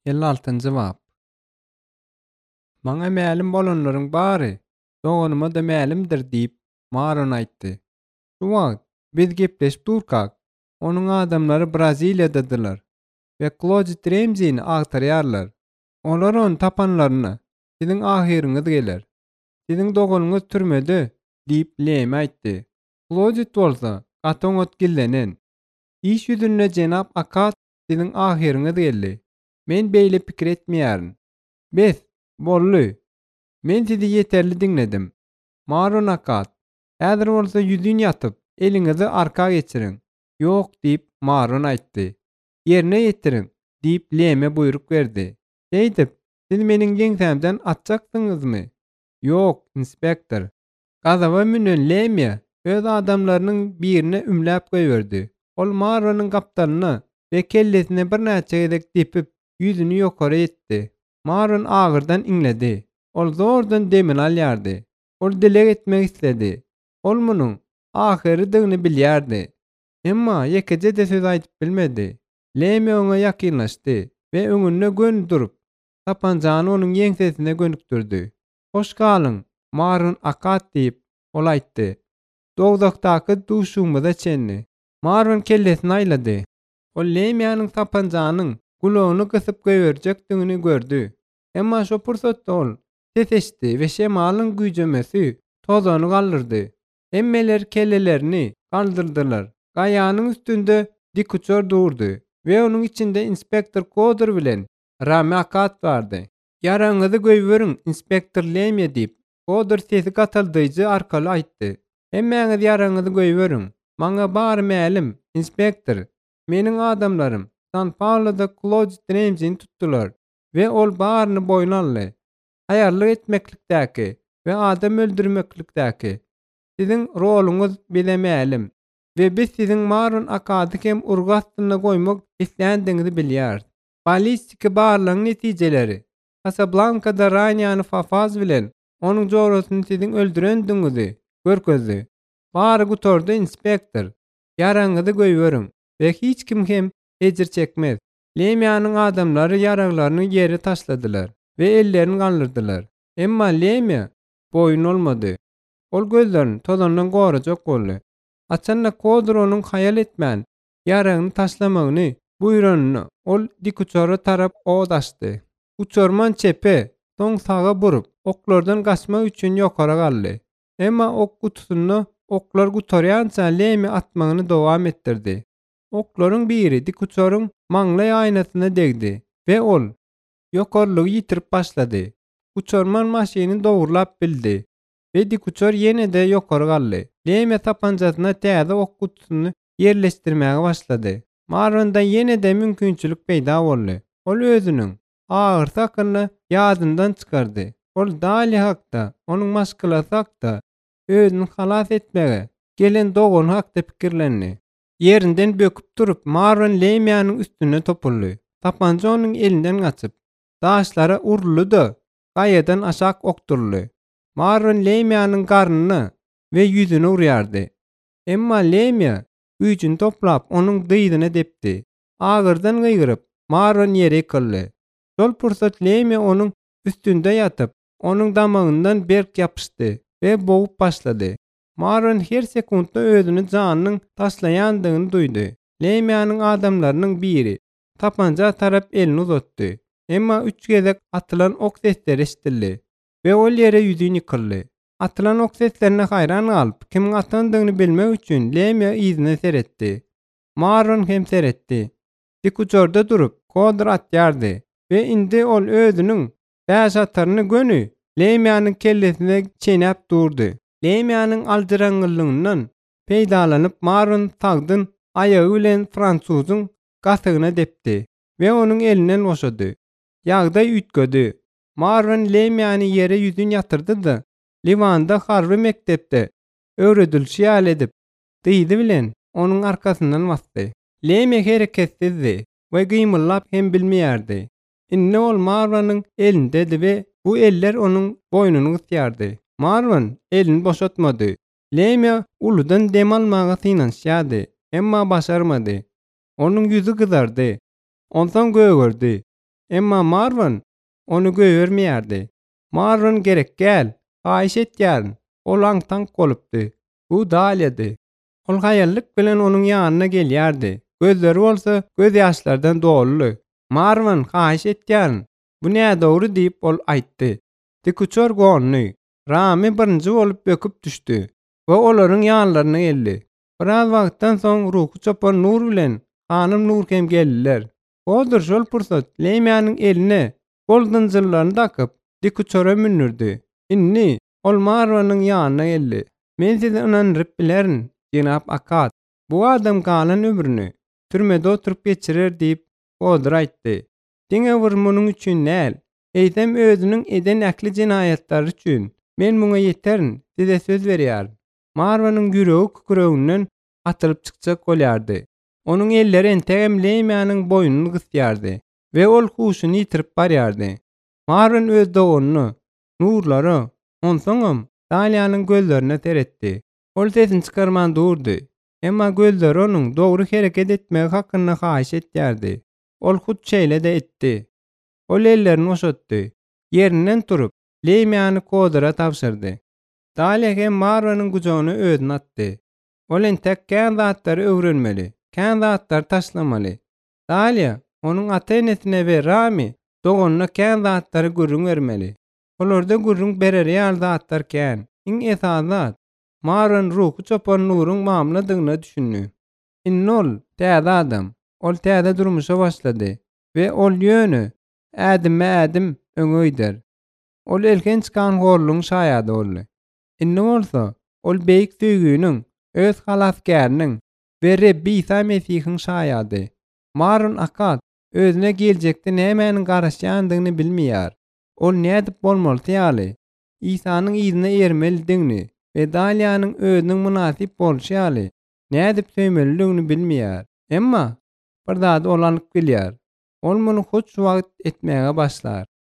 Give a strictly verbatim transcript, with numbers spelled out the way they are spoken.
elli altynjy bab. Maňa mälim bolanlaryň bary, doganuma da mälimdir diýip Maron aýtdy. Şu wagt biz gepleşip durkak, onuň adamlary Braziliýadadylar we Claude Ramseyni agtarýarlar. Olar onu tapanlaryna siziň ahyryňyz geler. Siziň doganyňyz türmede diýip Lem aýtdy. Claude bolsa gataň ötkillenen. İş ýüzünde jenap Akat siziň ahyryňyz geldi. Men beýle pikir etmeýärin. Bes, bolly. Men sizi ýeterli diňledim. Maron Akat, häzir bolsa ýüzüň ýatyp, eliňizi arka geçiriň. Ýok diýip Maron aýtdy. Ýerine ýetirin diýip Leme buyruk berdi. Şeýdip, siz meniň geňsemden atjaksyňyzmy? Ýok, inspektor. Gazaba münen Leme öz adamlarynyň birine ümläp goýberdi. Ol Maronyň gapdanyna we kellesine bir näçe gezek depip ýüzüni ýokary etdi. Maron agyrdan iňledi. Ol zordan demin alýardy. Ol dile etmek istedi. Ol munyň ahyrydygyny bilýärdi. Emma ýekije de söz aýdyp bilmedi. Leme oňa ýakynlaşdy we öňünde gön durup, tapanjany onuň ýeňsesine gönükdirdi. Hoş galyň, Maron Akat diýip ol aýtdy. Dogdakdaky duşuňmyza çenni. Maron kellesini aýlady. Ol Lemeýanyň tapanjanyň gulagyny gysyp goýberjekdigini gördü. Emma şo pursatda ol ses eşdi we şemalyň güýjemesi tozany galdyrdy. Emmeler kellelerini galdyrdylar. Gaýanyň üstünde dik uçar durdy we onuň içinde inspektor Kodur bilen Rami Akat bardy. Ýaraňyzy goýberiň, inspektor Leme diýip Kodur sesi gataldyjy arkaly aýtdy. Emmäňiz ýaraňyzy goýberiň. Maňa bar mälim, inspektor. Meniň adamlarym San Paulo'da Claude Ramseyni tutdular ve ol baryny boýna aldy. Haýarlyk etmeklikdäki we adam öldürmeklikdäki siziň roluňyz bilemälim we biz siziň Maron Akaty hem urgastyna goýmak islendiňizi bilýär. Balistiki barlaryň netijeleri Casablanca'da Ranyany Fafaz bilen onuň jorasyny siziň öldürendiňizi görkezdi. Bary gutordy inspektor. Ýaraňyzy goýberiň we hiç kim hem ejir çekmez. Lemeýanyň adamlary ýaraglaryny ýere taşladylar we ellerini galdyrdylar. Emma Leme boyun olmady. Ol gözlerini tozandan gorajak boldy. Açanna Kodur onuň haýal etmän ýaragyny taşlamagyny buýranyny ol dik uçary tarap odaşdy. Uçarman çepe soň sağa burup oklardan gaçmak üçin ýokary galdy. Emma ok kutusyny oklar gutarýança Leme atmagyny dowam etdirdi. Oklaryň biri dik uçaryň maňlay aýnasyna degdi we ol ýokarlygy ýitirip başlady. Uçarman maşyny dowurlap bildi we dik uçar ýene-de ýokary galdy. Leme tapanjasyna täze ok kutusyny ýerleşdirmäge başlady. Maronda ýene-de mümkinçilik peýda boldy. Ol özüniň agyr sakyny ýadyndan çykardy. Ol daly hakda, onuň maşgulata hakda özüni halas etmege gelen dogon hakda pikirlendi. Yerinden böküp durup Maron Lemeýanyň üstüne topuldy. Tapanja onuň elinden gaçyp daşlara uruldy, gaýadan aşak okturly. Maron Lemeýanyň garnyny we ýüzüne urýardy. Emma Leme güýjüni toplap onuň dyýdyna depdi. Agyrdan gyýgyryp Maron ýere ýykyldy. Şol pursat Leme onuň üstünde ýatyp, onuň damagyndan berk ýapyşdy we bogup başlady. Maron her sekundda özüni janynyň taşlaýandygyny duýdy. Lemeýanyň adamlarynyň biri tapanja tarap elini uzatdy. Emma üç gezek atylan ok sesleri eşdildi we ol ýere ýüzüni ýykyldy. Atylan ok seslerine haýran galyp, kimiň atandygyny bilmek üçin Leme izine seretdi. Maron hem seretdi. Dik uçarda durup Kodur atýardy we indi ol özüniň bäş ataryny gönü Lemeýanyň kellesine çenäp durdy. Lemeýanyň aldyraňlygyndan peýdalanyp Maron tagdyn aýagy bilen Fransuzyň gasygyna depdi we onuň elinden boşady. Ýagdaý ütgödi. Maron Lemeýany ýere ýüzüni ýatyrdy-da Livanda harby mektepde öwredilşi ýaly edip diýdi bilen onuň arkasyndan basdy. Leme hereketsizdi we gymyllap hem bilmeýärdi. Inne ol Maronyň elindedi we bu eller onuň boýnuny gysýardy. Maron elini boşatmady. Leme uludan dem almaga synanşýady, emma başarmady. Onuň ýüzü gyzardy. Ondan gögördi. Emma Marwan onu göýermeýärdi. Marwan gerek gel, haýyş etýäryn. Ol aňtaň bolupdy. Bu Daliýady. Ol haýallyk bilen onuň ýanyna gelýärdi. Gözleri bolsa göz ýaşlardan doluly. Marwan haýyş etýäryn. Bu näde dogry diýip ol aýtdy. Dikuçor gonyny Ramy birinji bolup böküp düşdi we olaryň ýanlaryna geldi. Biraz wagtdan soň ruhy çopan Nur bilen hanym Nur hem geldiler. Odur şol pursat Leýmäniň eline goldan jyllaryny takyp dikuçora münürdi. Inni ol Marwanyň ýanyna geldi. Men sizi ynandyryp bilerin, Jenap Akad. Bu adam galan ömrüni türmede oturup geçirer diýip odur aýtdy. Diňe wurmunyň üçin näl? Eýdem özüniň eden äkli jinaýatlary üçin. Men muňa ýeterin, size söz berýär. Marwanyň ýüregi kükrüginden atylyp çykjak bolýardy. Onuň elleri entegem Leýmäniň boýnuny gysýardy we ol huşyny ýitirip barýardy. Marwan öz doganyny, nurlary, onsoňam Daliýanyň gözlerine teretdi. Ol sesini çykarman durdy. Emma gözleri onuň dogry hereket etmegi hakynda haýyş etýärdi. Ol hut şeýle de etdi. Ol ellerini oşatdy. Ýerinden turup Leýmäni kodara tapşyrdy. Daliýa hem Marwanyň gujogyny özüne atdy. Ol entek kän zatlary öwrenmeli, kän zatlary taşlamaly. Daliýa onuň ata-enesine we Ramy doganyna kän zatlary gürrüň bermeli. Olarda gürrüň berer ýaly zatlar kän? Iň esas zat Marwan ruhy çopan Nuryň mamladygyna düşündi. Innol täze adam. Ol täze durmuşa başlady we ol ýöne ädim-ädim öňüýdir. Ol elken çykan gorluň şaýady boldy. Inne bolsa ol beýik süýgüniň, öz halaskärining we Rebbi İsa Mesihiň şaýady. Marwan Akad özüne geljekde nämäni garaşýandygyny bilmeýär. Ol nädip bolmaly ýaly? İsanyň ýzyna ermelidigini we Daliýanyň özüniň munasyp bolşy ýaly nädip söýmelidigini bilmeýär. Emma bir zat olanyp bilýär. Ol muny hoş wagt etmäge başlar.